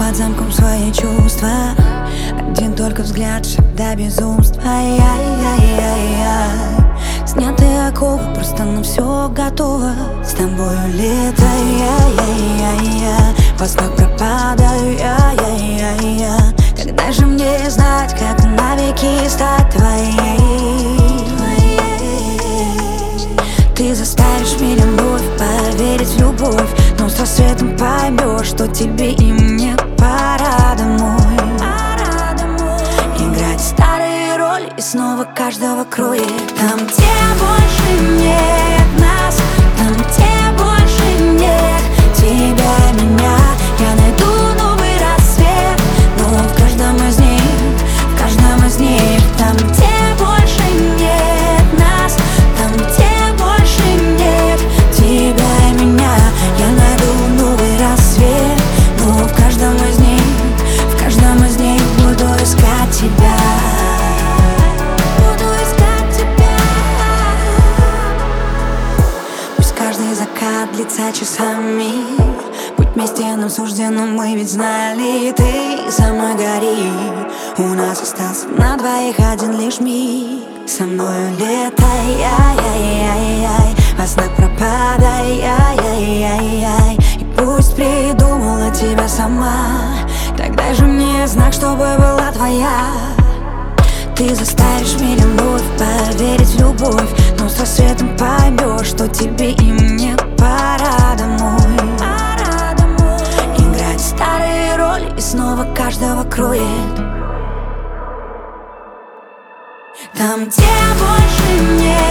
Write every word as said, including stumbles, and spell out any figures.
под замком свои чувства. Один только взгляд, шаг до безумства. Ай-яй-яй-яй. Снятые оковы, просто на все готово. С тобою лето, я-я-я-я. Во снах пропадаю, я-я-я-я. Когда же мне знать, как навеки стать твоей? Ты заставишь меня вновь поверить в любовь, но с рассветом поймешь, что тебе и мне пора домой. Играть старые роли и снова каждого кроет. Там, где больше нет нас, там, где больше нет тебя, меня, я найду новый рассвет. Но в каждом из них, в каждом из них, там, где больше нет нас, там, где больше нет тебя и меня, я найду новый рассвет. Но в каждом из них, в каждом из них буду искать тебя. Буду искать тебя. Пусть каждый закат длится часами, будь вместе нам суждено, мы ведь знали. Ты со мной гори, у нас остался на двоих один лишь миг. Со мною лето, яй-яй-яй-яй. Во снах пропадай, яй-яй-яй-яй. И пусть придумала тебя сама, тогда же мне знак, чтобы была твоя. Ты заставишь меня вновь поверить в любовь, но с рассветом поймешь, что тебе и мне пора домой. Играть старые роли и снова каждого кроет. Там, где больше нет